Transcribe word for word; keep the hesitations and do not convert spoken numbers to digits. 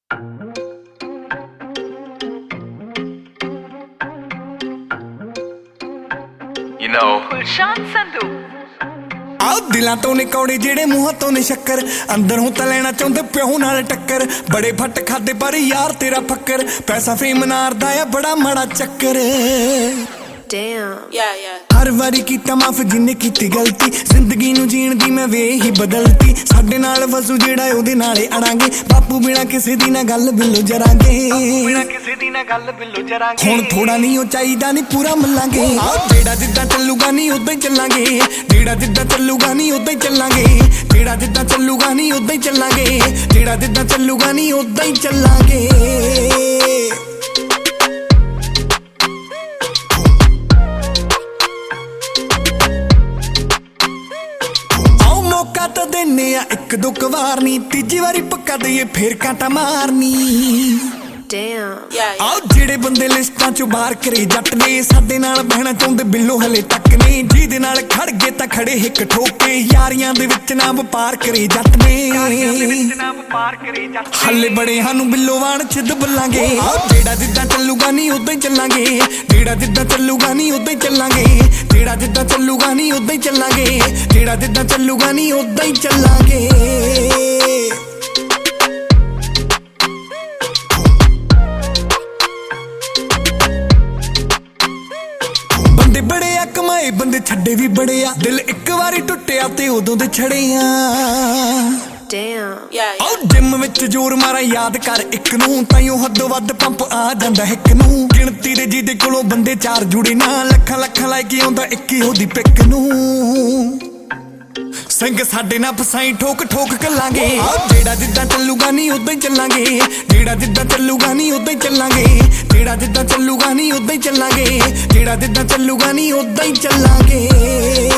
You know Gulshan Sandhu ਆਹ ਦਿਲਾਂ ਤੋਂ ਨੇ ਕੌੜੇ ਜਿਹੜੇ ਮੂੰਹਾਂ ਤੋਂ ਨੇ ਸ਼ੱਕਰ ਅੰਦਰੋਂ ਤਾਂ ਲੈਣਾ ਚਾਹੁੰਦੇ ਪਿਓ ਨਾਲ ਟੱਕਰ ਬੜੇ ਫੱਟ ਖਾਦੇ ਪਰ ਯਾਰ ਤੇਰਾ ਫੱਕਰ ਪੈਸਾ ਫੇਮ ਨਾਰਦਾ ਆ ਬੜਾ ਮਾੜਾ ਚੱਕਰ Damn yeah yeah ਹਰ ਵਾਰੀ ਕੀਤਾ ਮਾਫ ਜਿੰਨੇ ਕੀਤੀ ਗਲਤੀ ਜ਼ਿੰਦਗੀ ਨੂੰ ਜੀਣ ਦੀ ਮੈਂ ਵੇ ਹੀ ਬਦਲਤੀ ਸਾਡੇ ਨਾਲ ਵਸੂ ਜਿਹੜਾ ਉਹਦੇ ਨਾਲੇ ਅੜਾਂਗੇ ਬਾਪੂ ਬਿਨਾ ਕਿਸੇ ਦੀ ਨਾ ਗੱਲ ਬਿੱਲੋ ਜਰਾਂਗੇ ਬਿਨਾ ਕਿਸੇ ਦੀ ਨਾ ਗੱਲ ਬਿੱਲੋ ਜਰਾਂਗੇ ਹੁਣ ਥੋੜਾ ਨਹੀਂ ਉਹ ਚਾਹੀਦਾ ਨਹੀਂ ਪੂਰਾ ਮੱਲਾਂਗੇ ਜਿਹੜਾ ਜਿੱਦਾਂ ਚੱਲੂਗਾ ਨਹੀਂ ਉਦਾਂ ਹੀ ਚੱਲਾਂਗੇ ਜਿਹੜਾ ਜਿੱਦਾਂ ਚੱਲੂਗਾ ਨਹੀਂ ਉਦਾਂ ਹੀ ਚੱਲਾਂਗੇ ਜਿਹੜਾ ਜਿੱਦਾਂ ਚੱਲੂਗਾ ਨਹੀਂ ਉਦਾਂ ਹੀ ਚੱਲਾਂਗੇ ਜਿਹੜਾ ਜਿੱਦਾਂ ਚੱਲੂਗਾ ਨਹੀਂ ਉਦਾਂ ਹੀ ਚੱਲਾਂਗੇ ਤਾਂ ਦੇਨੇ ਆ ਇੱਕ ਦੋ ਕਵਾਰ ਨੀ ਤੀਜੀ ਵਾਰੀ ਪੱਕਾ ਦਈਏ ਫੇਰ ਕਾਂਟਾ ਮਾਰਨੀ Damn yeah ਆਹ ਜਿਹੜੇ ਬੰਦੇ ਲਿਸਟਾਂ ਚੋਂ ਬਾਹਰ ਕਰੇ ਜੱਟ ਨੇ ਸਾਡੇ ਨਾਲ ਬਹਿਣਾ ਚਾਹੁੰਦੇ ਬਿੱਲੋ ਹਲੇ ਤੱਕ ਨੇ ਜਿਹਦੇ ਨਾਲ ਖੜ ਗਏ ਤਾਂ ਖੜੇ ਹਿੱਕ ਠੋਕੇ ਯਾਰੀਆਂ ਦੇ ਵਿੱਚ ਨਾ ਵਪਾਰ ਕਰੇ ਜੱਟ ਨੇ ਹਲੇ ਬੜੇ ਸਾਨੂੰ ਬਿੱਲੋ ਵਾਣ ਛਿੱਦ ਬੱਲਾਂਗੇ ਜਿਹੜਾ ਜਿੱਦਾਂ ਚੱਲੂਗਾ ਨਹੀਂ ਉਦਾਂ ਹੀ ਚੱਲਾਂਗੇ ਜਿਹੜਾ ਜਿੱਦਾਂ ਚੱਲੂਗਾ ਨਹੀਂ ਉਦਾਂ ਹੀ ਚੱਲਾਂਗੇ ਜਿਹੜਾ ਜਿੱਦਾਂ ਚੱਲੂਗਾ ਨਹੀਂ ਉਦਾਂ ਹੀ ਚੱਲਾਂਗੇ ਜਿਹੜਾ ਜਿੱਦਾਂ ਚੱਲੂਗਾ ਨਹੀਂ ਉਦਾਂ ਹੀ ਚੱਲਾਂਗੇ ਬੰਦੇ ਬੜੇ ਆ ਕਮਾਏ ਬੰਦੇ ਛੱਡੇ ਵੀ ਬੜੇ ਆ ਦਿਲ ਇੱਕ ਵਾਰੀ ਟੁੱਟਿਆ ਤੇ ਉਦੋਂ ਦੇ ਛੜੇ ਆ Damn yeah ਆਹ ਜਿਮ ਵਿੱਚ ਜ਼ੋਰ ਮਾਰਾ ਯਾਦ ਕਰ ਇੱਕ ਨੂੰ ਤਾਈਓ ਹੱਦੋਂ ਵੱਧ ਪੰਪ ਆ ਜਾਂਦਾ ਇੱਕ ਨੂੰ ਗਿਣਤੀ ਦੇ ਜਿਹਦੇ ਕੋਲੋਂ ਬੰਦੇ ਚਾਰ ਜੁੜੇ ਨਾ ਲੱਖਾਂ ਲੱਖਾਂ ਲੈ ਕੇ ਆਉਂਦਾ ਇੱਕ ਹੀ ਉਹਦੀ ਪਿੱਕ ਨੂੰ ਸਿੰਘ ਸਾਡੇ ਨਾਲ ਫਸਾਈ ਠੋਕ ਠੋਕ ਕੱਲਾਂਗੇ ਜਿਹੜਾ ਜਿੱਦਾਂ ਚੱਲੂਗਾ ਨਹੀਂ ਉਦਾਂ ਹੀ ਚੱਲਾਂਗੇ ਜਿਹੜਾ ਜਿੱਦਾਂ ਚੱਲੂਗਾ ਨਹੀਂ ਉਦਾਂ ਹੀ ਚੱਲਾਂਗੇ ਜਿਹੜਾ ਜਿੱਦਾਂ ਚੱਲੂਗਾ ਨਹੀਂ ਉਦਾਂ ਹੀ ਚੱਲਾਂਗੇ ਜਿਹੜਾ ਜਿੱਦਾਂ ਚੱਲੂਗਾ ਨਹੀਂ ਉਦਾਂ ਹੀ ਚੱਲਾਂਗੇ